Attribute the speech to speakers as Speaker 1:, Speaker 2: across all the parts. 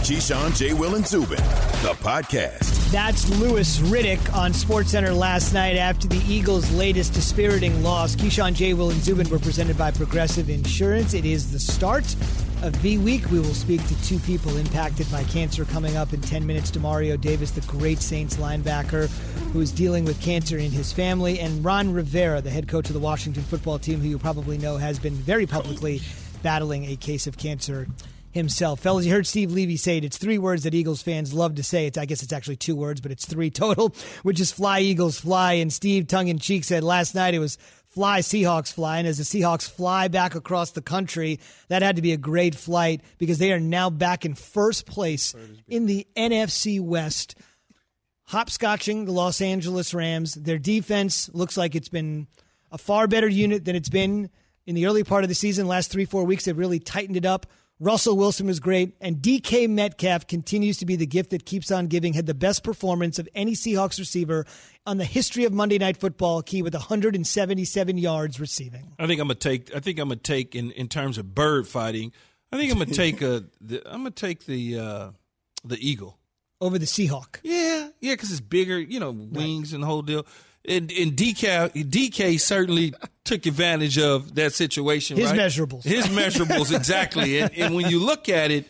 Speaker 1: Keyshawn, J. Will, and Zubin, the podcast.
Speaker 2: That's Louis Riddick on SportsCenter last night after the Eagles' latest dispiriting loss. Keyshawn, J. Will, and Zubin were presented by Progressive Insurance. It is the start of V-Week. We will speak to two people impacted by cancer coming up in 10 minutes. Demario Davis, the great Saints linebacker who is dealing with cancer in his family, and Ron Rivera, the head coach of the Washington football team, who you probably know has been very publicly battling a case of cancer himself. Fellas, you heard Steve Levy say it. It's three words that Eagles fans love to say. I guess it's actually two words, but it's three total, which is fly, Eagles, fly. And Steve, tongue-in-cheek, said last night it was fly, Seahawks, fly. And as the Seahawks fly back across the country, that had to be a great flight because they are now back in first place in the NFC West, hopscotching the Los Angeles Rams. Their defense looks like it's been a far better unit than it's been in the early part of the season. Last 3-4 weeks, they've really tightened it up. Russell Wilson was great, and DK Metcalf continues to be the gift that keeps on giving. Had the best performance of any Seahawks receiver on the history of Monday Night Football, key with 177 yards receiving.
Speaker 3: I think I'm gonna take in terms of bird fighting. I think I'm gonna take the eagle
Speaker 2: over the Seahawk.
Speaker 3: Yeah, because it's bigger, wings and the whole deal. And DK certainly took advantage of that situation.
Speaker 2: His
Speaker 3: right?
Speaker 2: measurables,
Speaker 3: exactly. And when you look at it,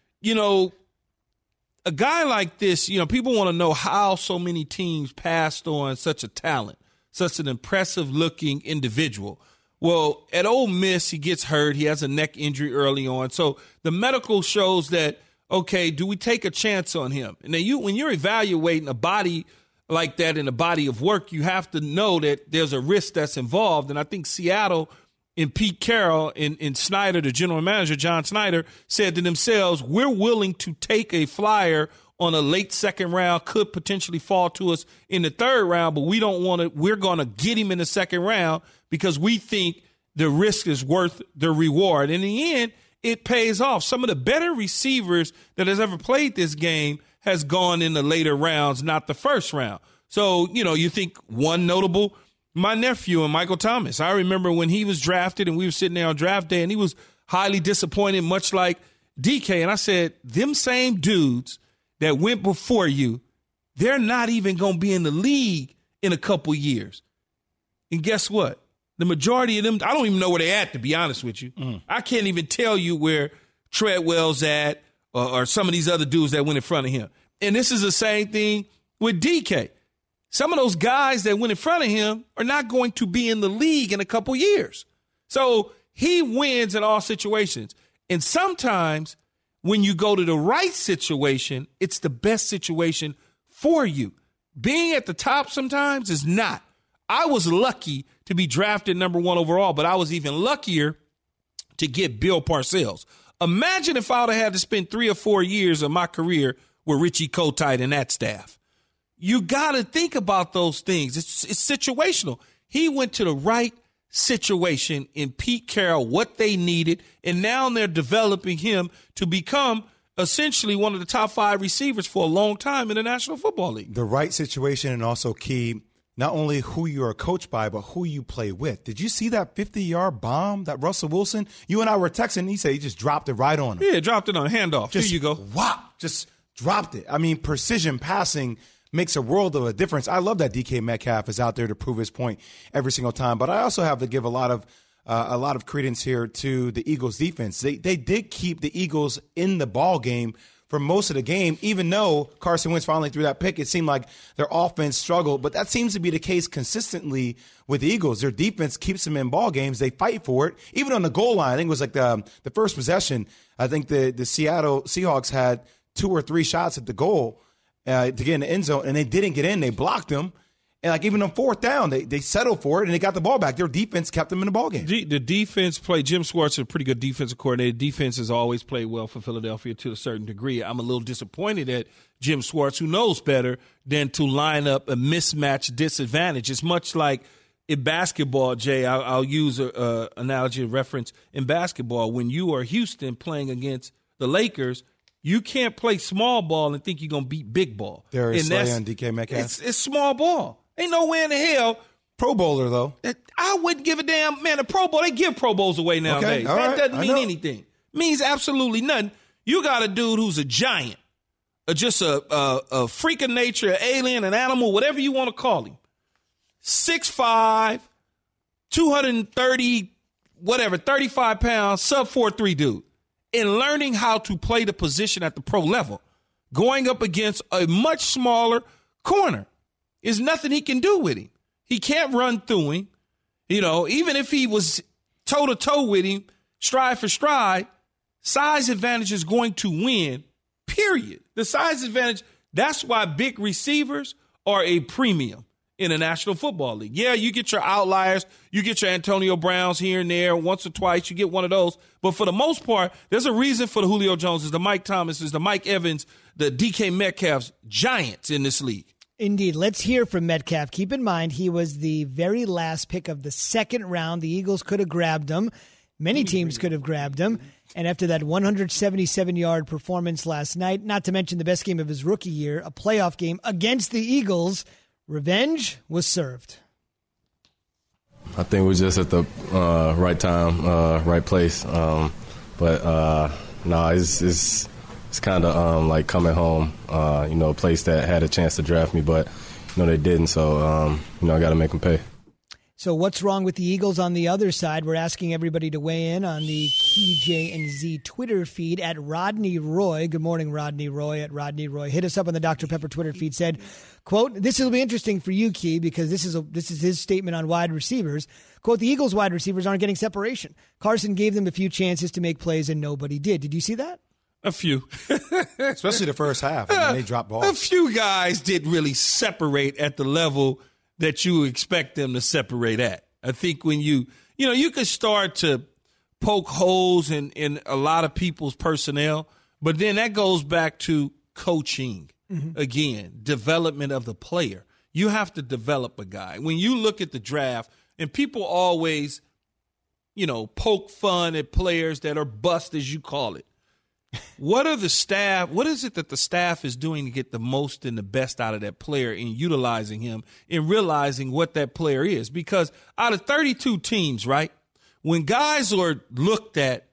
Speaker 3: a guy like this, people want to know how so many teams passed on such a talent, such an impressive looking individual. Well, at Ole Miss, he gets hurt. He has a neck injury early on. So the medical shows that, okay, do we take a chance on him? And then when you're evaluating a body like that in a body of work, you have to know that there's a risk that's involved. And I think Seattle and Pete Carroll and Snyder, the general manager, John Snyder, said to themselves, we're willing to take a flyer on a late second round, could potentially fall to us in the third round, but we don't want to. We're going to get him in the second round because we think the risk is worth the reward. In the end, it pays off. Some of the better receivers that has ever played this game has gone in the later rounds, not the first round. So, you think one notable, my nephew and Michael Thomas. I remember when he was drafted and we were sitting there on draft day and he was highly disappointed, much like DK. And I said, them same dudes that went before you, they're not even going to be in the league in a couple years. And guess what? The majority of them, I don't even know where they're at, to be honest with you. I can't even tell you where Treadwell's at, or some of these other dudes that went in front of him. And this is the same thing with DK. Some of those guys that went in front of him are not going to be in the league in a couple years. So he wins in all situations. And sometimes when you go to the right situation, it's the best situation for you. Being at the top sometimes is not. I was lucky to be drafted number 1 overall, but I was even luckier to get Bill Parcells. Imagine if I would have had to spend 3 or 4 years of my career with Richie Kotite and that staff. You got to think about those things. It's situational. He went to the right situation in Pete Carroll, what they needed, and now they're developing him to become essentially one of the top 5 receivers for a long time in the National Football League.
Speaker 4: The right situation, and also key, not only who you are coached by, but who you play with. Did you see that 50-yard bomb that Russell Wilson? You and I were texting. He said he just dropped it right on him.
Speaker 3: Yeah, dropped it on handoff. Here you go.
Speaker 4: Wow, just dropped it. I mean, precision passing makes a world of a difference. I love that DK Metcalf is out there to prove his point every single time. But I also have to give a lot of credence here to the Eagles defense. They did keep the Eagles in the ball game for most of the game, even though Carson Wentz finally threw that pick. It seemed like their offense struggled, but that seems to be the case consistently with the Eagles. Their defense keeps them in ball games. They fight for it. Even on the goal line, I think it was like the first possession, I think the Seattle Seahawks had 2 or 3 shots at the goal to get in the end zone, and they didn't get in. They blocked them. And like even on 4th down, they settled for it, and they got the ball back. Their defense kept them in the ball game.
Speaker 3: The defense played. Jim Schwartz is a pretty good defensive coordinator. Defense has always played well for Philadelphia to a certain degree. I'm a little disappointed at Jim Schwartz, who knows better than to line up a mismatch disadvantage. It's much like in basketball, Jay. I'll use an analogy of reference in basketball. When you are Houston playing against the Lakers, you can't play small ball and think you're going to beat big ball.
Speaker 4: Darius Slay on DK Metcalf.
Speaker 3: It's small ball. Ain't no way in the hell.
Speaker 4: Pro Bowler, though.
Speaker 3: I wouldn't give a damn. Man, a Pro Bowl, they give Pro Bowls away nowadays.
Speaker 4: Okay,
Speaker 3: that doesn't mean anything. It means absolutely nothing. You got a dude who's a giant, just a freak of nature, an alien, an animal, whatever you want to call him. 6'5", 230, whatever, 35 pounds, sub 4'3" dude. And learning how to play the position at the pro level, going up against a much smaller corner. There's nothing he can do with him. He can't run through him. You know, even if he was toe-to-toe with him, stride for stride, size advantage is going to win, period. The size advantage, that's why big receivers are a premium in the National Football League. Yeah, you get your outliers. You get your Antonio Browns here and there once or twice. You get one of those. But for the most part, there's a reason for the Julio Joneses, the Mike Thomases, the Mike Evans, the DK Metcalfs, giants in this league.
Speaker 2: Indeed. Let's hear from Metcalf. Keep in mind, he was the very last pick of the second round. The Eagles could have grabbed him. Many teams could have grabbed him. And after that 177-yard performance last night, not to mention the best game of his rookie year, a playoff game against the Eagles, revenge was served.
Speaker 5: I think we're just at the right time, right place. It's kind of like coming home, a place that had a chance to draft me, but, they didn't. So, I got to make them pay.
Speaker 2: So what's wrong with the Eagles on the other side? We're asking everybody to weigh in on the Key J&Z Twitter feed at Rodney Roy. Good morning, Rodney Roy at Rodney Roy. Hit us up on the Dr. Pepper Twitter feed. Said, quote, "This will be interesting for you, Key, because this is his statement on wide receivers. Quote, the Eagles wide receivers aren't getting separation. Carson gave them a few chances to make plays and nobody did. Did you see that?"
Speaker 3: A few.
Speaker 4: Especially the first half. They dropped balls.
Speaker 3: A few guys didn't really separate at the level that you expect them to separate at. I think when you could start to poke holes in a lot of people's personnel, but then that goes back to coaching. Again, development of the player. You have to develop a guy. When you look at the draft, and people always, poke fun at players that are bust, as you call it. What is it that the staff is doing to get the most and the best out of that player and utilizing him and realizing what that player is? Because out of 32 teams, right, when guys are looked at,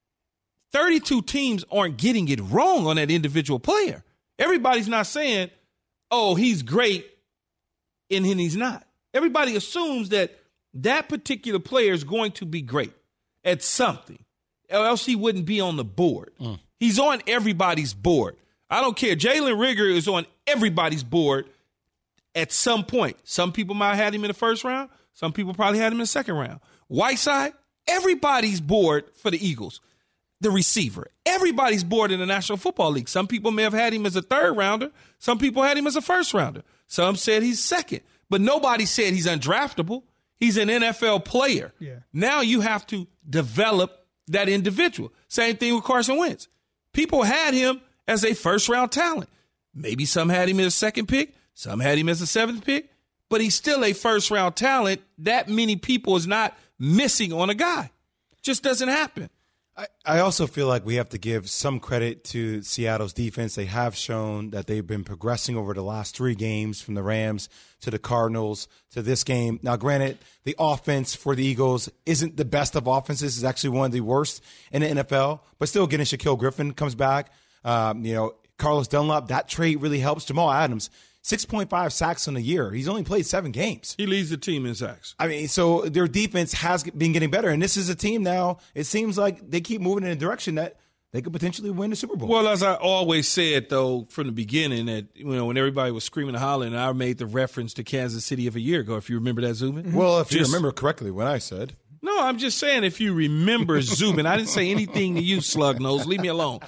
Speaker 3: 32 teams aren't getting it wrong on that individual player. Everybody's not saying, oh, he's great, and he's not. Everybody assumes that particular player is going to be great at something, or else he wouldn't be on the board. He's on everybody's board. I don't care. Jalen Reagor is on everybody's board at some point. Some people might have had him in the first round. Some people probably had him in the second round. Whiteside, everybody's board for the Eagles. The receiver, everybody's board in the National Football League. Some people may have had him as a third rounder. Some people had him as a first rounder. Some said he's second. But nobody said he's undraftable. He's an NFL player. Yeah. Now you have to develop that individual. Same thing with Carson Wentz. People had him as a first-round talent. Maybe some had him as a second pick. Some had him as a seventh pick. But he's still a first-round talent. That many people is not missing on a guy. Just doesn't happen.
Speaker 4: I also feel like we have to give some credit to Seattle's defense. They have shown that they've been progressing over the last 3 games, from the Rams to the Cardinals to this game. Now, granted, the offense for the Eagles isn't the best of offenses. It's actually one of the worst in the NFL. But still, getting Shaquille Griffin comes back. Carlos Dunlap, that trade really helps. Jamal Adams, 6.5 sacks on the year. He's only played 7 games.
Speaker 3: He leads the team in sacks.
Speaker 4: I mean, so their defense has been getting better. And this is a team now, it seems like they keep moving in a direction that they could potentially win the Super Bowl.
Speaker 3: Well, as I always said, though, from the beginning, that when everybody was screaming and hollering, I made the reference to Kansas City of a year ago, if you remember that, Zubin.
Speaker 4: Well, if you remember correctly what I said.
Speaker 3: No, I'm just saying if you remember Zubin. I didn't say anything to you, Slug Nose. Leave me alone.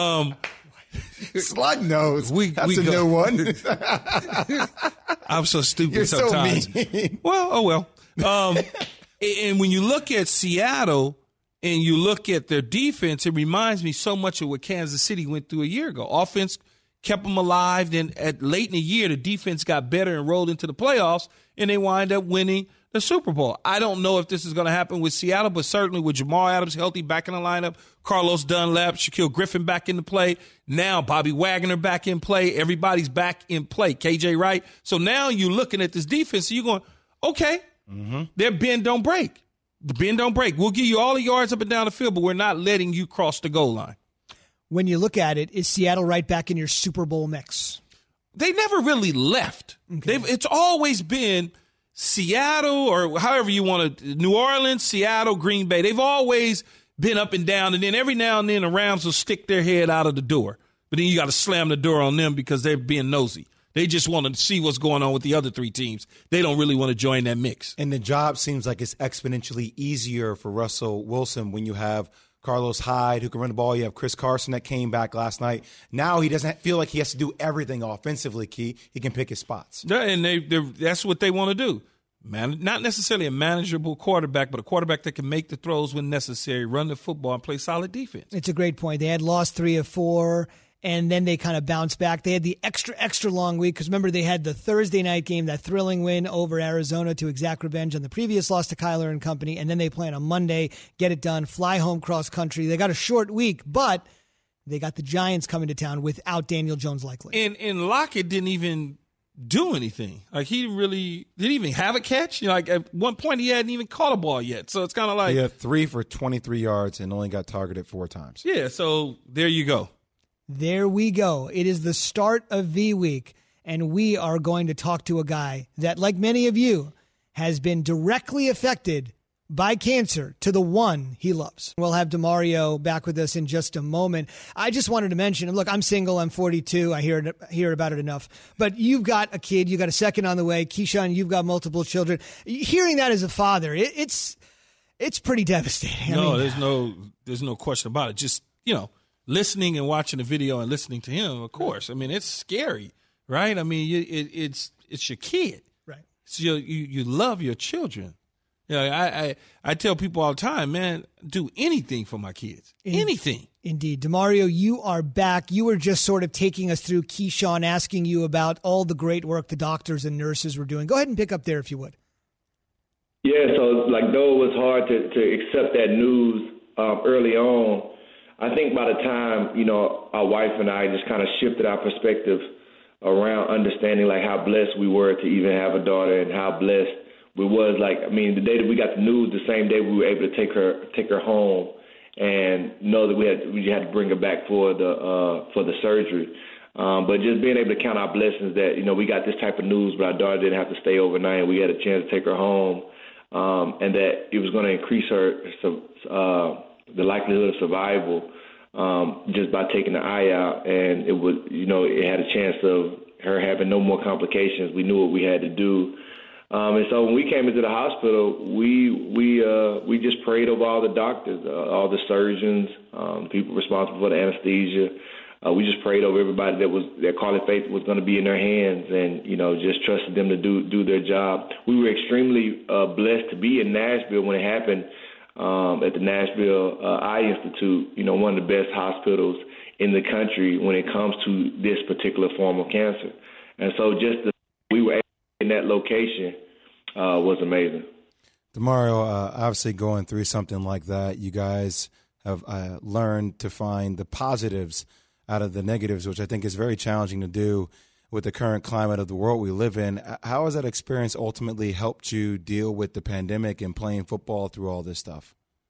Speaker 4: Slug Nose. That's a new one.
Speaker 3: I'm so stupid. You're sometimes.
Speaker 4: So mean.
Speaker 3: Well. And when you look at Seattle and you look at their defense, it reminds me so much of what Kansas City went through a year ago. Offense kept them alive. Then late in the year, the defense got better and rolled into the playoffs, and they wind up winning the Super Bowl. I don't know if this is going to happen with Seattle, but certainly with Jamal Adams healthy back in the lineup, Carlos Dunlap, Shaquille Griffin back in the play, now Bobby Wagner back in play, everybody's back in play, KJ Wright. So now you're looking at this defense and you're going, okay, their bend don't break. The bend don't break. We'll give you all the yards up and down the field, but we're not letting you cross the goal line.
Speaker 2: when you look at it, is Seattle right back in your Super Bowl mix?
Speaker 3: They never really left. Okay. It's always been Seattle, or however you want to, New Orleans, Seattle, Green Bay. They've always been up and down, and then every now and then the Rams will stick their head out of the door. But then you got to slam the door on them because they're being nosy. They just want to see what's going on with the other three teams. They don't really want to join that mix.
Speaker 4: And the job seems like it's exponentially easier for Russell Wilson when you have Carlos Hyde, who can run the ball. You have Chris Carson that came back last night. Now he doesn't feel like he has to do everything offensively, Key. He can pick his spots.
Speaker 3: Yeah, and that's what they want to do. Not necessarily a manageable quarterback, but a quarterback that can make the throws when necessary, run the football, and play solid defense.
Speaker 2: It's a great point. They had lost 3 of 4. And then they kind of bounced back. They had the extra long week because, remember, they had the Thursday night game, that thrilling win over Arizona to exact revenge on the previous loss to Kyler and company. And then they play on Monday, get it done, fly home cross country. They got a short week, but they got the Giants coming to town without Daniel Jones likely.
Speaker 3: And Lockett didn't even do anything. Like, he didn't even have a catch. You know, like at one point he hadn't even caught a ball yet. So it's kind of like
Speaker 4: he had 3 for 23 yards and only got targeted 4 times.
Speaker 3: Yeah, so there you go.
Speaker 2: There we go. It is the start of V Week, and we are going to talk to a guy that, like many of you, has been directly affected by cancer to the one he loves. We'll have DeMario back with us in just a moment. I just wanted to mention, look, I'm single, I'm 42, I hear about it enough, but you've got a kid, you got a second on the way. Keyshawn, you've got multiple children. Hearing that as a father, it's pretty devastating.
Speaker 3: No, there's no question about it. Just, listening and watching the video and listening to him, of course. I mean, it's scary, right? I mean, it's your kid.
Speaker 2: Right.
Speaker 3: So you love your children. I tell people all the time, man, do anything for my kids. Anything.
Speaker 2: Indeed. DeMario, you are back. You were just sort of taking us through Keyshawn, asking you about all the great work the doctors and nurses were doing. Go ahead and pick up there if you would.
Speaker 6: Yeah, so though it was hard to accept that news early on, I think by the time, our wife and I just kind of shifted our perspective around understanding how blessed we were to even have a daughter and how blessed we was. The day that we got the news, the same day we were able to take her home and know that we had to bring her back for the surgery. But just being able to count our blessings that, we got this type of news, but our daughter didn't have to stay overnight and we had a chance to take her home, and that it was going to increase the likelihood of survival just by taking the eye out, and it would, it had a chance of her having no more complications. We knew what we had to do, and so when we came into the hospital, we just prayed over all the doctors, all the surgeons, people responsible for the anesthesia. We just prayed over everybody that Carly Faith was going to be in their hands, and just trusted them to do their job. We were extremely blessed to be in Nashville when it happened. At the Nashville Eye Institute, one of the best hospitals in the country when it comes to this particular form of cancer. And so we were in that location was amazing.
Speaker 4: DeMario, obviously going through something like that, you guys have learned to find the positives out of the negatives, which I think is very challenging to do with the current climate of the world we live in. How has that experience ultimately helped you deal with the pandemic and playing football through all this stuff?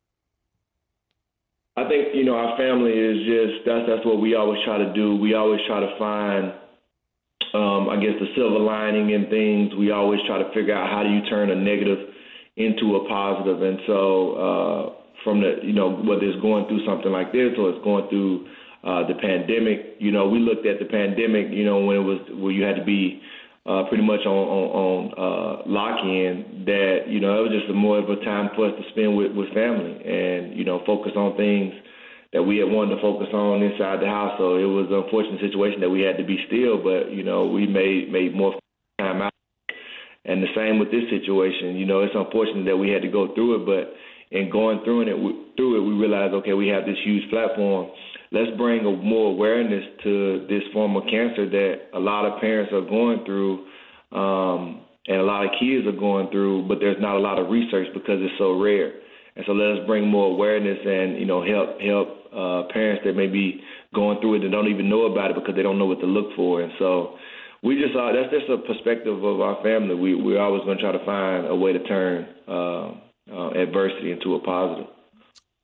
Speaker 6: I think, our family is that's what we always try to do. We always try to find, the silver lining in things. We always try to figure out how do you turn a negative into a positive. And so from whether it's going through something like this or it's going through the pandemic, we looked at the pandemic, when it was where you had to be pretty much on lock-in, that, it was just more of a time for us to spend with family and, focus on things that we had wanted to focus on inside the house. So it was an unfortunate situation that we had to be still, but, we made more time out. And the same with this situation, it's unfortunate that we had to go through it, but in going through it, we realized, okay, we have this huge platform. Let's bring more awareness to this form of cancer that a lot of parents are going through and a lot of kids are going through, but there's not a lot of research because it's so rare. And so let us bring more awareness and, help parents that may be going through it and don't even know about it because they don't know what to look for. And so that's just a perspective of our family. We're always going to try to find a way to turn adversity into a positive.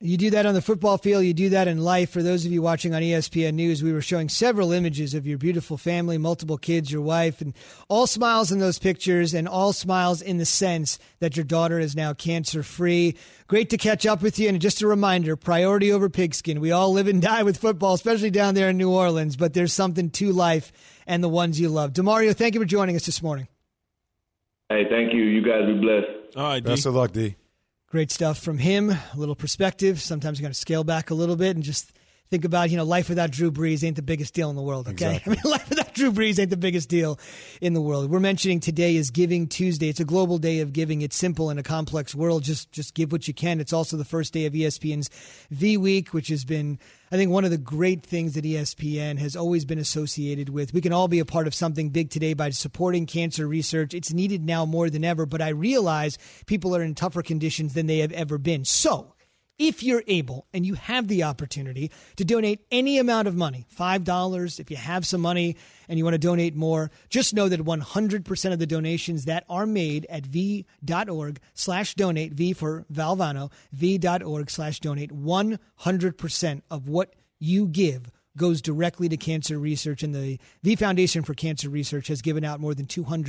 Speaker 2: You do that on the football field. You do that in life. For those of you watching on ESPN News, we were showing several images of your beautiful family, multiple kids, your wife, and all smiles in those pictures and all smiles in the sense that your daughter is now cancer-free. Great to catch up with you. And just a reminder, priority over pigskin. We all live and die with football, especially down there in New Orleans, but there's something to life and the ones you love. DeMario, thank you for joining us this morning.
Speaker 6: Hey, thank you. You guys be blessed.
Speaker 3: All right, D.
Speaker 4: Best of luck, D.
Speaker 2: Great stuff from him. A little perspective. Sometimes you got to scale back a little bit and just think about, life without Drew Brees ain't the biggest deal in the world, okay?
Speaker 4: Exactly.
Speaker 2: Life without Drew Brees ain't the biggest deal in the world. We're mentioning today is Giving Tuesday. It's a global day of giving. It's simple in a complex world. Just give what you can. It's also the first day of ESPN's V Week, which has been, I think, one of the great things that ESPN has always been associated with. We can all be a part of something big today by supporting cancer research. It's needed now more than ever, but I realize people are in tougher conditions than they have ever been. So, if you're able and you have the opportunity to donate any amount of money, $5, if you have some money and you want to donate more, just know that 100% of the donations that are made at v.org/donate, V for Valvano, v.org/donate, 100% of what you give goes directly to cancer research. And the V Foundation for Cancer Research has given out more than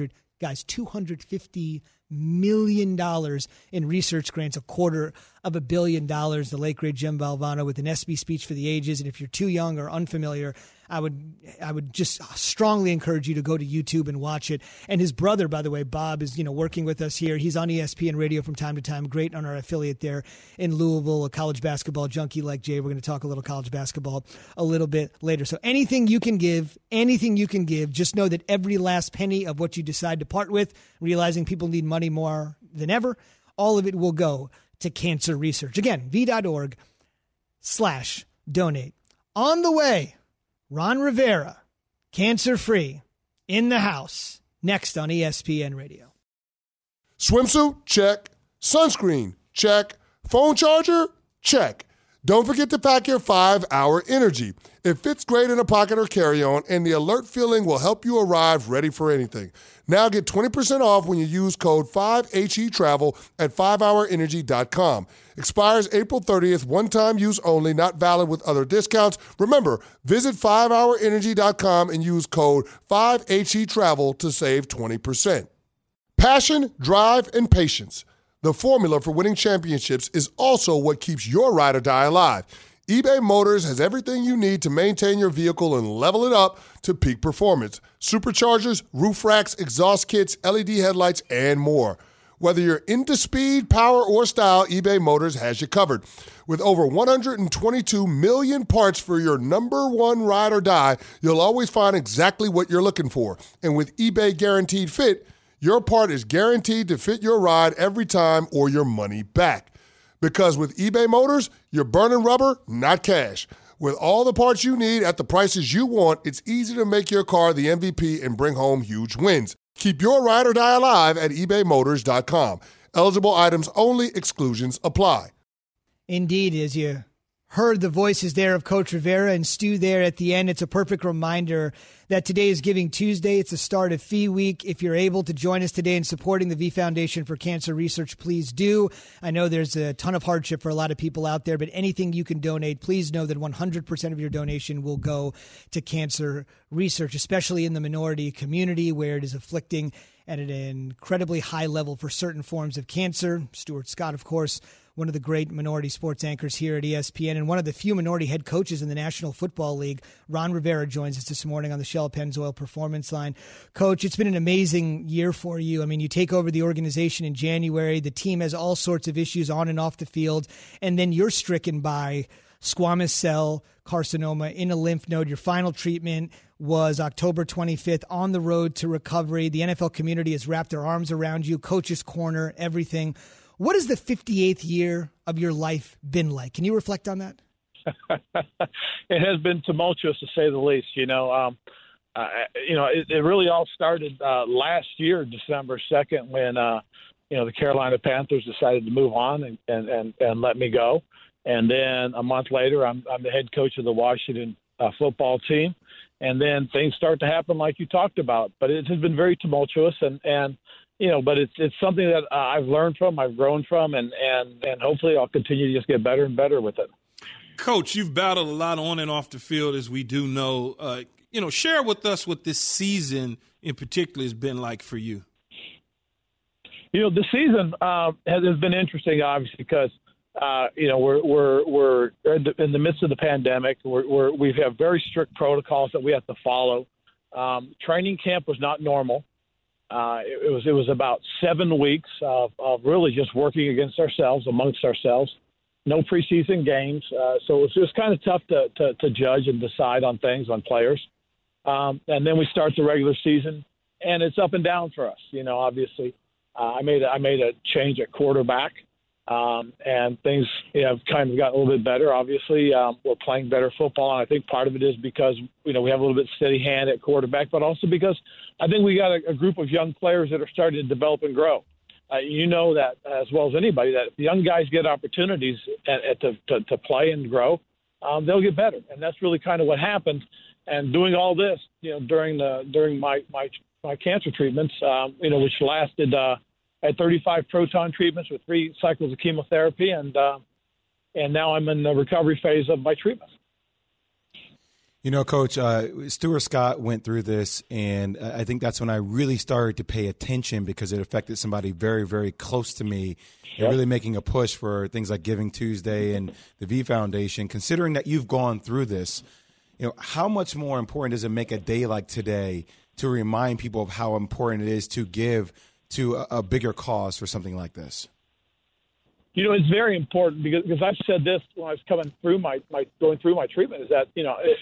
Speaker 2: $250 million in research grants, $250 million. The late great Jim Valvano with an SB speech for the ages. And if you're too young or unfamiliar, I would just strongly encourage you to go to YouTube and watch it. And his brother, by the way, Bob, is working with us here. He's on ESPN Radio from time to time. Great on our affiliate there in Louisville, a college basketball junkie like Jay. We're going to talk a little college basketball a little bit later. So anything you can give, just know that every last penny of what you decide to part with, realizing people need money more than ever, all of it will go to cancer research. Again, v.org/donate. On the way, Ron Rivera, cancer-free, in the house, next on ESPN Radio.
Speaker 7: Swimsuit? Check. Sunscreen? Check. Phone charger? Check. Don't forget to pack your 5-Hour Energy. It fits great in a pocket or carry-on, and the alert feeling will help you arrive ready for anything. Now get 20% off when you use code 5HETRAVEL at 5hourenergy.com. Expires April 30th, one-time use only, not valid with other discounts. Remember, visit 5hourenergy.com and use code 5HETRAVEL to save 20%. Passion, drive, and patience. The formula for winning championships is also what keeps your ride or die alive. eBay Motors has everything you need to maintain your vehicle and level it up to peak performance. Superchargers, roof racks, exhaust kits, LED headlights, and more. Whether you're into speed, power, or style, eBay Motors has you covered. With over 122 million parts for your number one ride or die, you'll always find exactly what you're looking for. And with eBay Guaranteed Fit, your part is guaranteed to fit your ride every time or your money back. Because with eBay Motors, you're burning rubber, not cash. With all the parts you need at the prices you want, it's easy to make your car the MVP and bring home huge wins. Keep your ride or die alive at ebaymotors.com. Eligible items only. Exclusions apply.
Speaker 2: Indeed, as you heard the voices there of Coach Rivera and Stu there at the end, it's a perfect reminder that today is Giving Tuesday. It's the start of Fee Week. If you're able to join us today in supporting the V Foundation for Cancer Research, please do. I know there's a ton of hardship for a lot of people out there, but anything you can donate, please know that 100% of your donation will go to cancer research, especially in the minority community where it is afflicting at an incredibly high level for certain forms of cancer. Stuart Scott, of course, one of the great minority sports anchors here at ESPN and one of the few minority head coaches in the National Football League. Ron Rivera joins us this morning on the Shell Pennzoil Performance Line. Coach, it's been an amazing year for you. I mean, you take over the organization in January. The team has all sorts of issues on and off the field, and then you're stricken by squamous cell carcinoma in a lymph node. Your final treatment was October 25th on the road to recovery. The NFL community has wrapped their arms around you, coach's corner, everything. What has the 58th year of your life been like? Can you reflect on that?
Speaker 8: It has been tumultuous, to say the least. It really all started last year, December 2nd, when the Carolina Panthers decided to move on and let me go. And then a month later, I'm the head coach of the Washington football team. And then things start to happen like you talked about. But it has been very tumultuous. And but it's something that I've learned from, I've grown from, and hopefully I'll continue to just get better and better with it.
Speaker 3: Coach, you've battled a lot on and off the field, as we do know. Share with us what this season in particular has been like for you.
Speaker 8: The season has been interesting, obviously, because we're in the midst of the pandemic. We have very strict protocols that we have to follow. Training camp was not normal. It was about 7 weeks of really just working amongst ourselves. No preseason games, so it was just kind of tough to judge and decide on things, on players. And then we start the regular season, and it's up and down for us. Obviously, I made a change at quarterback, and things have kind of gotten a little bit better. Obviously, we're playing better football, and I think part of it is because we have a little bit steady hand at quarterback, but also because I think we got a group of young players that are starting to develop and grow. That as well as anybody, that if young guys get opportunities to play and grow, they'll get better, and that's really kind of what happened. And doing all this, during my cancer treatments, which lasted at 35 proton treatments with 3 cycles of chemotherapy, and now I'm in the recovery phase of my treatment.
Speaker 4: Coach, Stuart Scott went through this, and I think that's when I really started to pay attention because it affected somebody very, very close to me, and really making a push for things like Giving Tuesday and the V Foundation. Considering that you've gone through this, how much more important does it make a day like today to remind people of how important it is to give to a bigger cause for something like this?
Speaker 8: It's very important because I've said this when I was going through my treatment, is that,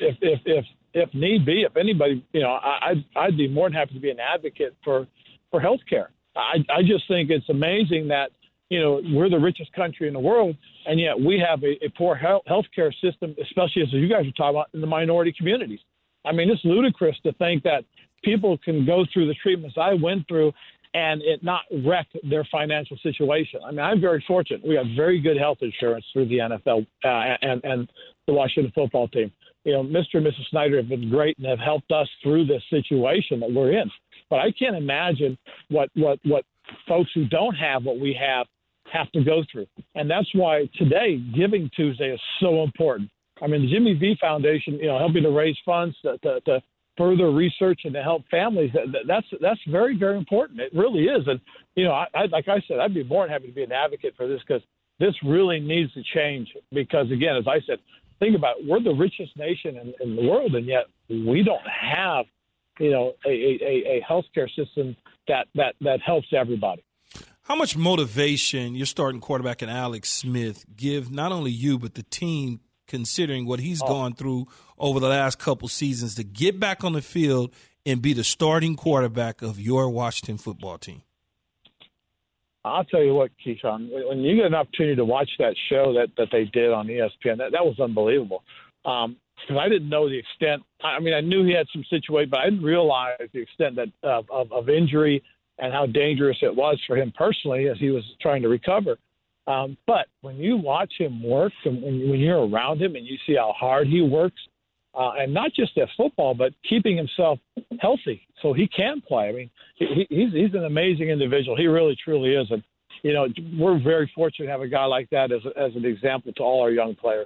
Speaker 8: if need be, if anybody, I'd be more than happy to be an advocate for healthcare. I just think it's amazing that, we're the richest country in the world, and yet we have a poor healthcare system, especially as you guys are talking about in the minority communities. I mean, it's ludicrous to think that people can go through the treatments I went through and it not wreck their financial situation. I mean, I'm very fortunate. We have very good health insurance through the NFL and the Washington football team. Mr. and Mrs. Snyder have been great and have helped us through this situation that we're in. But I can't imagine what folks who don't have what we have to go through. And that's why today, Giving Tuesday, is so important. I mean, the Jimmy V Foundation, helping to raise funds to further research and to help families, that's very, very important. It really is. And, like I said, I'd be more than happy to be an advocate for this because this really needs to change because, again, as I said, think about it, we're the richest nation in the world, and yet we don't have, a healthcare system that helps everybody.
Speaker 3: How much motivation your starting quarterback in Alex Smith give not only you but the team, considering what he's gone through over the last couple seasons, to get back on the field and be the starting quarterback of your Washington football team?
Speaker 8: I'll tell you what, Keyshawn, when you get an opportunity to watch that show that they did on ESPN, that was unbelievable. Because I didn't know the extent. I mean, I knew he had some situation, but I didn't realize the extent of injury and how dangerous it was for him personally as he was trying to recover. But when you watch him work and when you're around him and you see how hard he works, and not just at football, but keeping himself healthy so he can play. I mean, he's an amazing individual. He really, truly is. And, we're very fortunate to have a guy like that as an example to all our young players.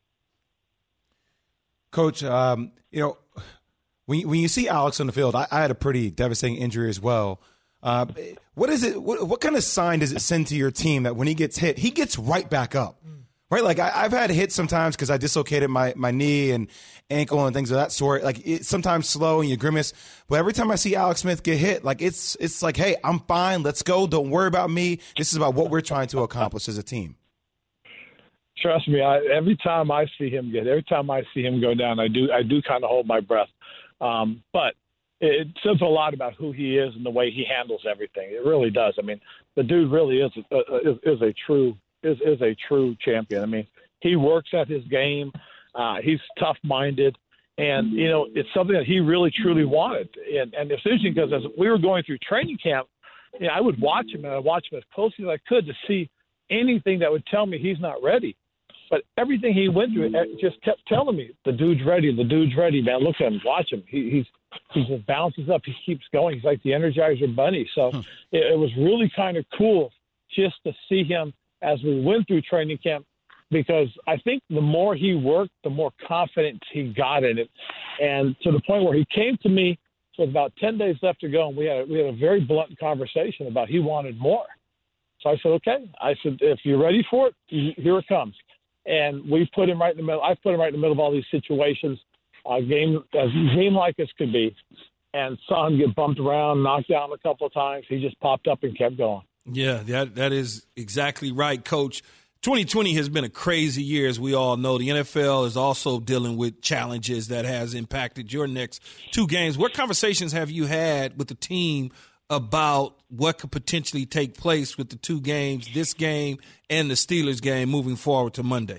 Speaker 4: Coach, when you see Alex on the field, I had a pretty devastating injury as well. What is it? What kind of sign does it send to your team that when he gets hit, he gets right back up? Right? Like I've had hits sometimes because I dislocated my knee and ankle and things of that sort. Like it's sometimes slow and you grimace. But every time I see Alex Smith get hit, like it's like, hey, I'm fine. Let's go. Don't worry about me. This is about what we're trying to accomplish as a team.
Speaker 8: Trust me. Every time I see him go down, I do kind of hold my breath. But it says a lot about who he is and the way he handles everything. It really does. I mean, the dude really is a true champion. I mean, he works at his game. He's tough-minded, and it's something that he really truly wanted. And it's interesting because as we were going through training camp, I would watch him and I'd watch him as closely as I could to see anything that would tell me he's not ready. But everything he went through just kept telling me, the dude's ready, man. Look at him, watch him. He just bounces up, he keeps going. He's like the Energizer Bunny. So it was really kind of cool just to see him as we went through training camp, because I think the more he worked, the more confidence he got in it. And to the point where he came to me with about 10 days left to go, and we had a very blunt conversation about he wanted more. So I said, okay. I said, if you're ready for it, here it comes. And we put him right in the middle. I put him right in the middle of all these situations, game like as could be, and saw him get bumped around, knocked down a couple of times. He just popped up and kept going.
Speaker 3: Yeah, that is exactly right, Coach. 2020 has been a crazy year, as we all know. The NFL is also dealing with challenges that has impacted your next 2 games. What conversations have you had with the team about what could potentially take place with the 2 games, this game and the Steelers game, moving forward to Monday?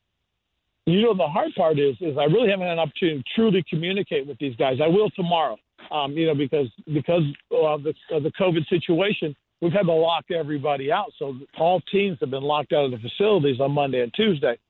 Speaker 8: You know, the hard part is I really haven't had an opportunity to truly communicate with these guys. I will tomorrow, because of the COVID situation, we've had to lock everybody out. So all teams have been locked out of the facilities on Monday and Tuesday.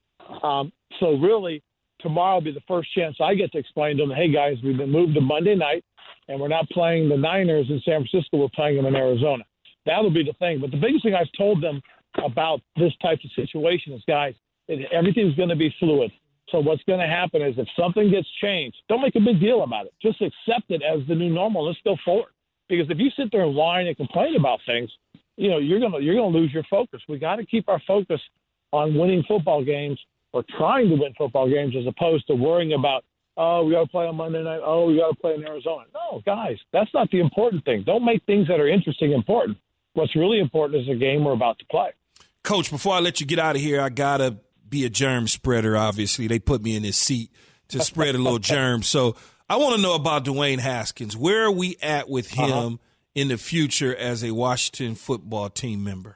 Speaker 8: So really, tomorrow will be the first chance I get to explain to them, hey, guys, we've been moved to Monday night, and we're not playing the Niners in San Francisco. We're playing them in Arizona. That'll be the thing. But the biggest thing I've told them about this type of situation is, guys, everything's going to be fluid. So what's going to happen is if something gets changed, don't make a big deal about it. Just accept it as the new normal. Let's go forward. Because if you sit there and whine and complain about things, you're gonna lose your focus. We got to keep our focus on winning football games or trying to win football games, as opposed to worrying about, oh, we got to play on Monday night. Oh, we got to play in Arizona. No, guys, that's not the important thing. Don't make things that are interesting important. What's really important is the game we're about to play.
Speaker 3: Coach, before I let you get out of here, I got to be a germ spreader, obviously. They put me in this seat to spread a little germ. So I want to know about Dwayne Haskins. Where are we at with him in the future as a Washington football team member?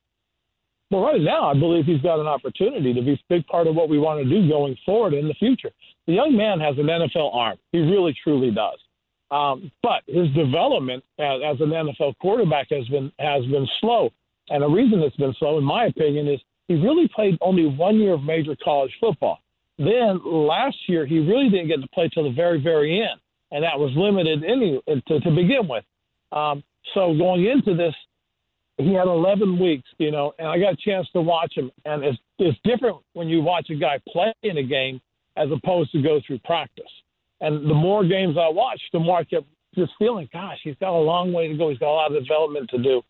Speaker 8: Well, right now, I believe he's got an opportunity to be a big part of what we want to do going forward in the future. The young man has an NFL arm. He really, truly does. But his development as an NFL quarterback has been slow. And the reason it's been slow, in my opinion, is he really played only 1 year of major college football. Then last year, he really didn't get to play till the very, very end. And that was limited to begin with. So going into this, he had 11 weeks, and I got a chance to watch him. And it's different when you watch a guy play in a game as opposed to go through practice. And the more games I watched, the more I kept just feeling, gosh, he's got a long way to go. He's got a lot of development to do,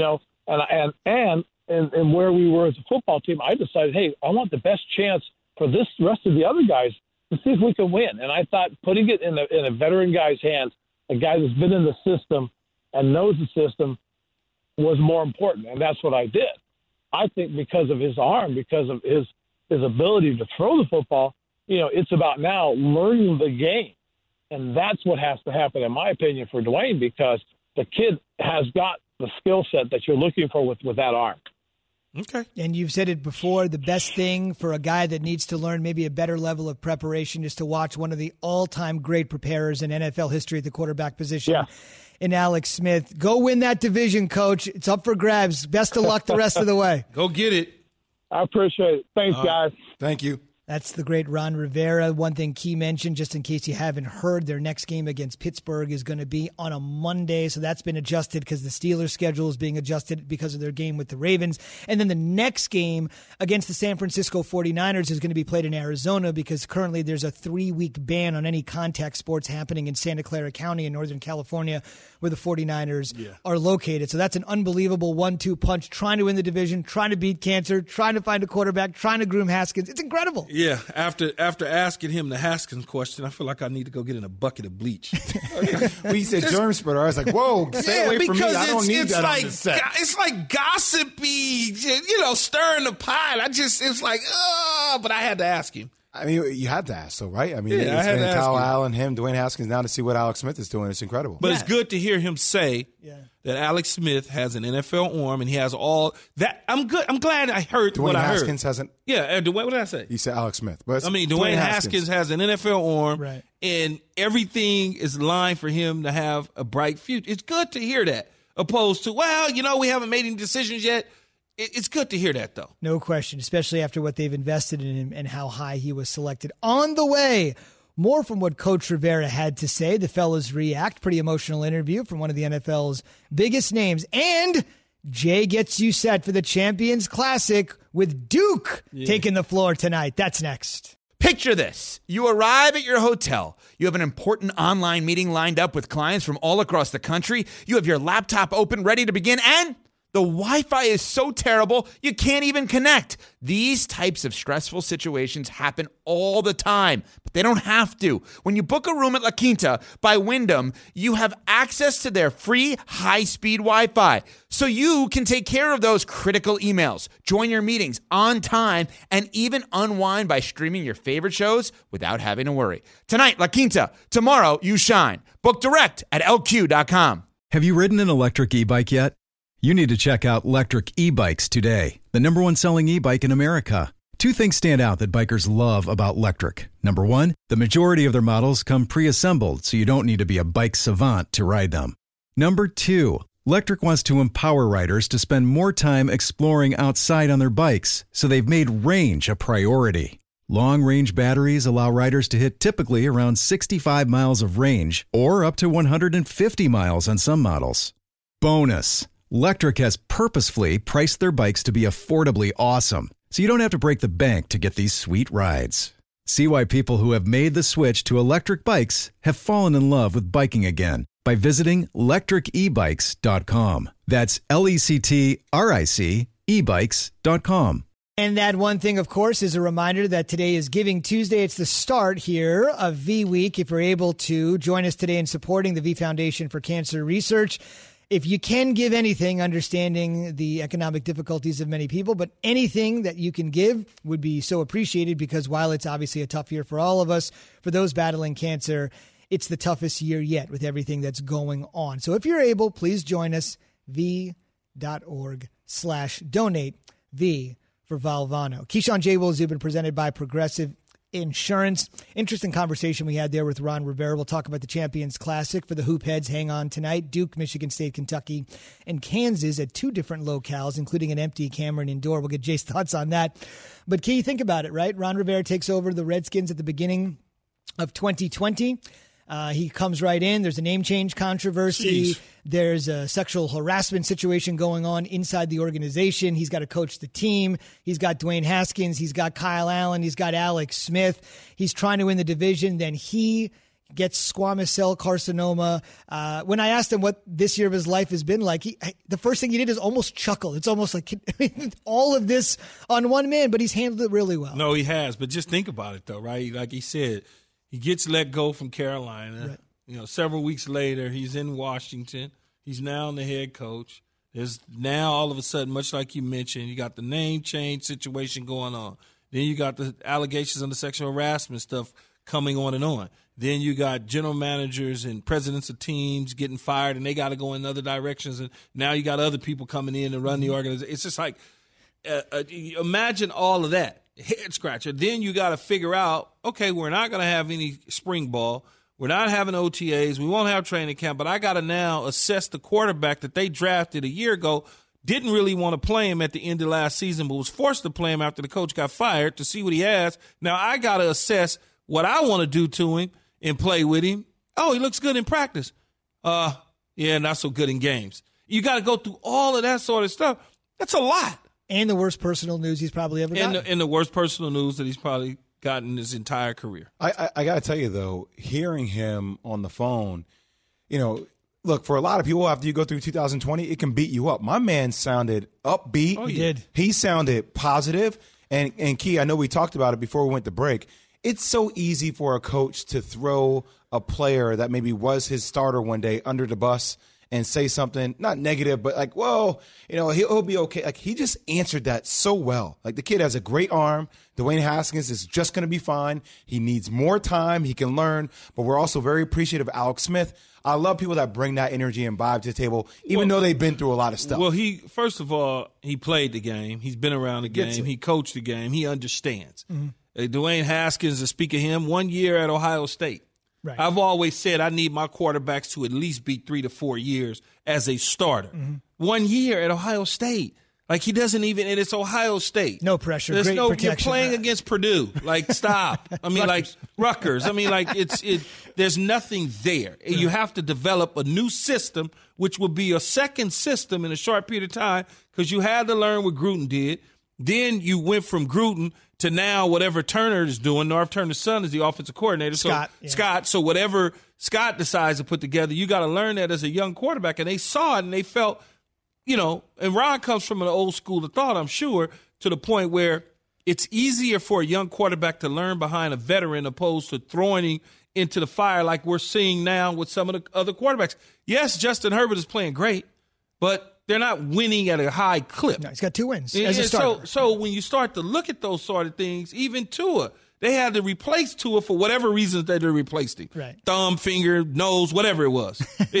Speaker 8: and where we were as a football team, I decided, hey, I want the best chance for this rest of the other guys to see if we can win. And I thought putting it in a veteran guy's hands, a guy that's been in the system and knows the system, was more important. And that's what I did. I think because of his arm, because of his ability to throw the football, it's about now learning the game. And that's what has to happen, in my opinion, for Dwayne, because the kid has got the skill set that you're looking for with that arm.
Speaker 3: Okay.
Speaker 2: And you've said it before, the best thing for a guy that needs to learn maybe a better level of preparation is to watch one of the all-time great preparers in NFL history at the quarterback position, in Alex Smith. Go win that division, Coach. It's up for grabs. Best of luck the rest of the way.
Speaker 3: Go get it.
Speaker 8: I appreciate it. Thanks, guys.
Speaker 4: Thank you.
Speaker 2: That's the great Ron Rivera. One thing Key mentioned, just in case you haven't heard, their next game against Pittsburgh is going to be on a Monday. So that's been adjusted because the Steelers' schedule is being adjusted because of their game with the Ravens. And then the next game against the San Francisco 49ers is going to be played in Arizona because currently there's a 3-week ban on any contact sports happening in Santa Clara County in Northern California where the 49ers are located. So that's an unbelievable 1-2 punch, trying to win the division, trying to beat cancer, trying to find a quarterback, trying to groom Haskins. It's incredible.
Speaker 3: Yeah, after asking him the Haskins question, I feel like I need to go get in a bucket of bleach.
Speaker 4: When you said germ spreader, I was like, whoa, stay away from me. I don't need that on the set.
Speaker 3: It's like gossipy, stirring the pot. It's like, but I had to ask him.
Speaker 4: I mean, you had to ask, though, right? I mean,
Speaker 3: I had to ask
Speaker 4: Kyle
Speaker 3: him.
Speaker 4: Allen, him, Dwayne Haskins, now to see what Alex Smith is doing. It's incredible.
Speaker 3: But it's good to hear him say that Alex Smith has an NFL arm and he has all that. I'm good. I'm glad I heard what I heard.
Speaker 4: Dwayne Haskins hasn't.
Speaker 3: Yeah, Dwayne, what did I say?
Speaker 4: You said Alex Smith. But
Speaker 3: Dwayne Haskins has an NFL arm,
Speaker 2: right,
Speaker 3: and everything is lined for him to have a bright future. It's good to hear that, opposed to, we haven't made any decisions yet. It's good to hear that, though.
Speaker 2: No question, especially after what they've invested in him and how high he was selected. On the way, more from what Coach Rivera had to say. The fellas react. Pretty emotional interview from one of the NFL's biggest names. And Jay gets you set for the Champions Classic with Duke taking the floor tonight. That's next.
Speaker 9: Picture this. You arrive at your hotel. You have an important online meeting lined up with clients from all across the country. You have your laptop open, ready to begin, and the Wi-Fi is so terrible, you can't even connect. These types of stressful situations happen all the time, but they don't have to. When you book a room at La Quinta by Wyndham, you have access to their free high-speed Wi-Fi, so you can take care of those critical emails, join your meetings on time, and even unwind by streaming your favorite shows without having to worry. Tonight, La Quinta. Tomorrow, you shine. Book direct at lq.com.
Speaker 10: Have you ridden an electric e-bike yet? You need to check out Lectric E-Bikes today, the #1 selling e-bike in America. Two things stand out that bikers love about Lectric. Number one, the majority of their models come pre-assembled, so you don't need to be a bike savant to ride them. Number two, Lectric wants to empower riders to spend more time exploring outside on their bikes, so they've made range a priority. Long-range batteries allow riders to hit typically around 65 miles of range, or up to 150 miles on some models. Bonus! Lectric has purposefully priced their bikes to be affordably awesome, so you don't have to break the bank to get these sweet rides. See why people who have made the switch to electric bikes have fallen in love with biking again by visiting lectricebikes.com. That's LECTRIC ebikes.com.
Speaker 2: And that one thing, of course, is a reminder that today is Giving Tuesday. It's the start here of V Week. If you're able to, join us today in supporting the V Foundation for Cancer Research. If you can give anything, understanding the economic difficulties of many people, but anything that you can give would be so appreciated, because while it's obviously a tough year for all of us, for those battling cancer, it's the toughest year yet with everything that's going on. So if you're able, please join us, v.org/donate, V for Valvano. Keyshawn J. Will Zubin, presented by Progressive Insurance. Interesting conversation we had there with Ron Rivera. We'll talk about the Champions Classic for the Hoop Heads. Hang on tonight. Duke, Michigan State, Kentucky, and Kansas at two different locales, including an empty Cameron Indoor. We'll get Jay's thoughts on that. But Key, think about it, right? Ron Rivera takes over the Redskins at the beginning of 2020. He comes right in. There's a name change controversy. Jeez. There's a sexual harassment situation going on inside the organization. He's got to coach the team. He's got Dwayne Haskins. He's got Kyle Allen. He's got Alex Smith. He's trying to win the division. Then he gets squamous cell carcinoma. When I asked him what this year of his life has been like, the first thing he did is almost chuckle. It's almost like all of this on one man, but he's handled it really well.
Speaker 3: No, he has. But just think about it, though, right? Like he said, he gets let go from Carolina. Right. You know, several weeks later, he's in Washington. He's now the head coach. There's now all of a sudden, much like you mentioned, you got the name change situation going on. Then you got the allegations of the sexual harassment stuff coming on and on. Then you got general managers and presidents of teams getting fired, and they got to go in other directions. And now you got other people coming in and run the organization. It's just like, imagine all of that. Head scratcher. Then you got to figure out, okay, we're not going to have any spring ball. We're not having OTAs. We won't have training camp. But I got to now assess the quarterback that they drafted a year ago. Didn't really want to play him at the end of last season, but was forced to play him after the coach got fired to see what he has. Now I got to assess what I want to do to him and play with him. Oh, he looks good in practice. Yeah, not so good in games. You got to go through all of that sort of stuff. That's a lot.
Speaker 2: And the worst personal news he's probably ever gotten.
Speaker 3: And the worst personal news that he's probably gotten his entire career.
Speaker 4: I got to tell you, though, hearing him on the phone, you know, look, for a lot of people, after you go through 2020, it can beat you up. My man sounded upbeat.
Speaker 2: Oh, he did.
Speaker 4: He sounded positive. And Key, I know we talked about it before we went to break. It's so easy for a coach to throw a player that maybe was his starter one day under the bus and say something, not negative, but like, whoa, you know, he'll be okay. Like, he just answered that so well. Like, the kid has a great arm. Dwayne Haskins is just going to be fine. He needs more time. He can learn. But we're also very appreciative of Alex Smith. I love people that bring that energy and vibe to the table, even though they've been through a lot of stuff.
Speaker 3: Well, first of all, he played the game. He's been around the game. He coached the game. He understands. Mm-hmm. Dwayne Haskins, to speak of him, 1 year at Ohio State. Right. I've always said I need my quarterbacks to at least be 3 to 4 years as a starter. Mm-hmm. 1 year at Ohio State. Like, he doesn't even, and it's Ohio State.
Speaker 2: No pressure.
Speaker 3: There's
Speaker 2: Great protection.
Speaker 3: You're playing against Purdue. Like, stop. I mean, like, Rutgers. I mean, like, there's nothing there. And you have to develop a new system, which will be a second system in a short period of time, because you had to learn what Gruden did. Then you went from Gruden to now whatever Turner is doing. Norv Turner's son is the offensive coordinator. Scott. So whatever Scott decides to put together, you got to learn that as a young quarterback. And they saw it and they felt, and Ron comes from an old school of thought, I'm sure, to the point where it's easier for a young quarterback to learn behind a veteran opposed to throwing him into the fire like we're seeing now with some of the other quarterbacks. Yes, Justin Herbert is playing great, but they're not winning at a high clip.
Speaker 2: No, he's got 2 wins as a starter.
Speaker 3: So when you start to look at those sort of things, even Tua, they had to replace Tua for whatever reasons that they replaced him.
Speaker 2: Right.
Speaker 3: Thumb, finger, nose, whatever it was.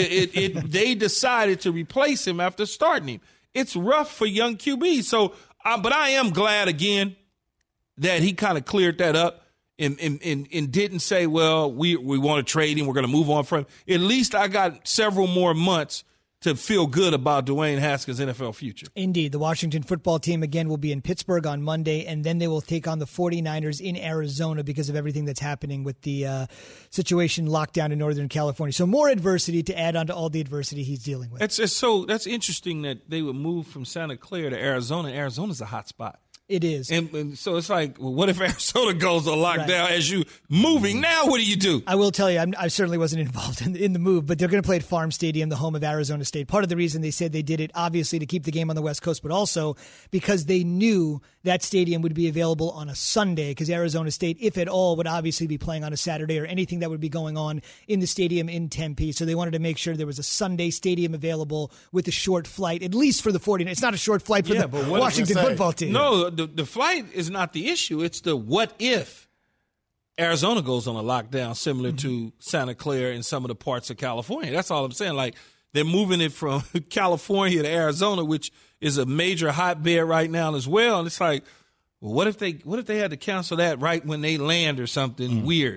Speaker 3: They decided to replace him after starting him. It's rough for young QBs. So, but I am glad, again, that he kind of cleared that up and didn't say, well, we want to trade him, we're going to move on from him. At least I got several more months to feel good about Dwayne Haskins' NFL future.
Speaker 2: Indeed. The Washington football team, again, will be in Pittsburgh on Monday, and then they will take on the 49ers in Arizona because of everything that's happening with the situation locked down in Northern California. So more adversity to add on to all the adversity he's dealing with.
Speaker 3: That's interesting that they would move from Santa Clara to Arizona. Arizona's a hot spot.
Speaker 2: It is.
Speaker 3: And so it's like, well, what if Arizona goes on lockdown as you moving? Now what do you do?
Speaker 2: I will tell you, I certainly wasn't involved in the move, but they're going to play at Farm Stadium, the home of Arizona State. Part of the reason they said they did it, obviously, to keep the game on the West Coast, but also because they knew that stadium would be available on a Sunday, because Arizona State, if at all, would obviously be playing on a Saturday or anything that would be going on in the stadium in Tempe. So they wanted to make sure there was a Sunday stadium available with a short flight, at least for the 49ers. It's not a short flight for the Washington football team.
Speaker 3: No, the flight is not the issue. It's the what if Arizona goes on a lockdown similar to Santa Clara and some of the parts of California. That's all I'm saying. Like, they're moving it from California to Arizona, which is a major hotbed right now as well. And it's like, well, what if they had to cancel that right when they land or something weird?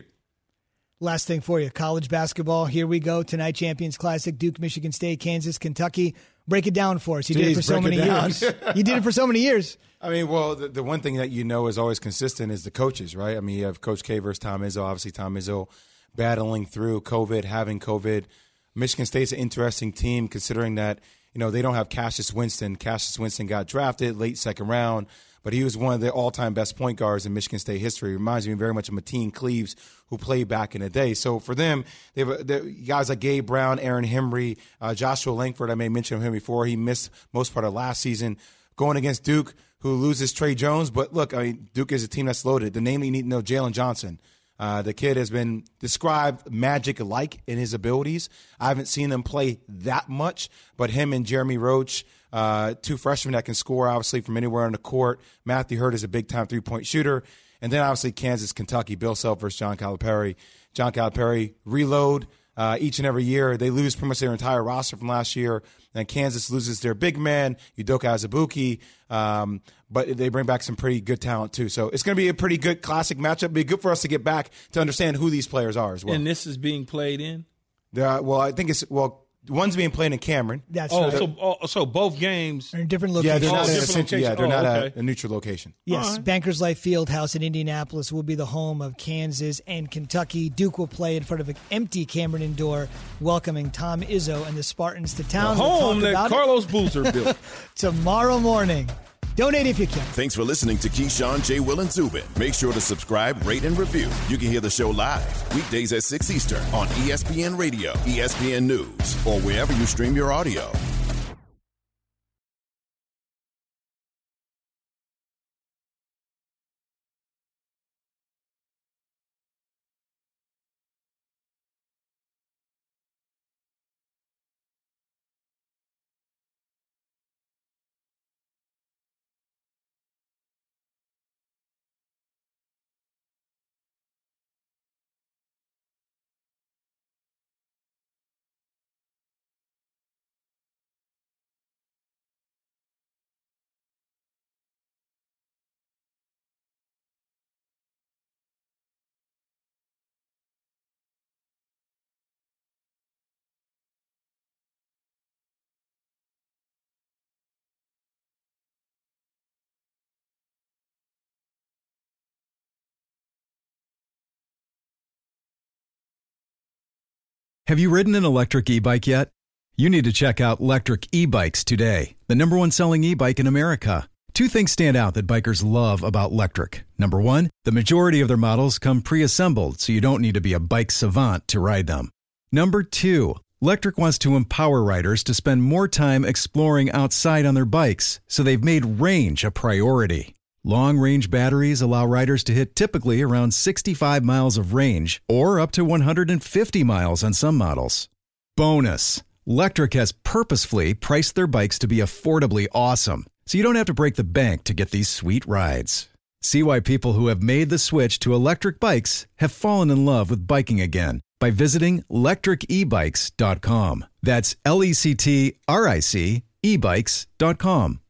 Speaker 2: Last thing for you, college basketball. Here we go. Tonight, Champions Classic, Duke, Michigan State, Kansas, Kentucky. Break it down for us. You did it for so many years. You did it for so many years.
Speaker 4: I mean, well, the one thing that is always consistent is the coaches, right? I mean, you have Coach K versus Tom Izzo. Obviously, Tom Izzo battling through COVID, having COVID. Michigan State's an interesting team considering that, they don't have Cassius Winston. Cassius Winston got drafted late second round, but he was one of the all-time best point guards in Michigan State history. Reminds me very much of Mateen Cleaves, who played back in the day. So for them, they have guys like Gabe Brown, Aaron Henry, Joshua Langford. I may mention him before. He missed most part of last season. Going against Duke, who loses Trey Jones. But look, I mean, Duke is a team that's loaded. The name you need to know, Jalen Johnson. The kid has been described magic-like in his abilities. I haven't seen him play that much, but him and Jeremy Roach, two freshmen that can score, obviously, from anywhere on the court. Matthew Hurt is a big-time three-point shooter. And then, obviously, Kansas, Kentucky, Bill Self versus John Calipari. John Calipari reload each and every year. They lose pretty much their entire roster from last year. And Kansas loses their big man, Udoka Azubuike. But they bring back some pretty good talent, too. So it's going to be a pretty good classic matchup. It'll be good for us to get back to understand who these players are as well.
Speaker 3: And this is being played in?
Speaker 4: I think one's being played in Cameron.
Speaker 2: That's right.
Speaker 3: So both games
Speaker 2: are in different locations.
Speaker 4: Yeah, they're not at a neutral location.
Speaker 2: Yes, right. Bankers Life Fieldhouse in Indianapolis will be the home of Kansas and Kentucky. Duke will play in front of an empty Cameron Indoor, welcoming Tom Izzo and the Spartans to town.
Speaker 3: The home that Carlos Boozer built.
Speaker 2: Tomorrow morning. Donate if you can.
Speaker 1: Thanks for listening to Keyshawn, J. Will, and Zubin. Make sure to subscribe, rate, and review. You can hear the show live weekdays at 6 Eastern on ESPN Radio, ESPN News, or wherever you stream your audio.
Speaker 10: Have you ridden an electric e-bike yet? You need to check out Lectric E-Bikes today, the #1 selling e-bike in America. Two things stand out that bikers love about Lectric. Number one, the majority of their models come pre-assembled, so you don't need to be a bike savant to ride them. Number two, Lectric wants to empower riders to spend more time exploring outside on their bikes, so they've made range a priority. Long-range batteries allow riders to hit typically around 65 miles of range, or up to 150 miles on some models. Bonus, Lectric has purposefully priced their bikes to be affordably awesome, so you don't have to break the bank to get these sweet rides. See why people who have made the switch to electric bikes have fallen in love with biking again by visiting lectricebikes.com. That's LECTRIC ebikes.com.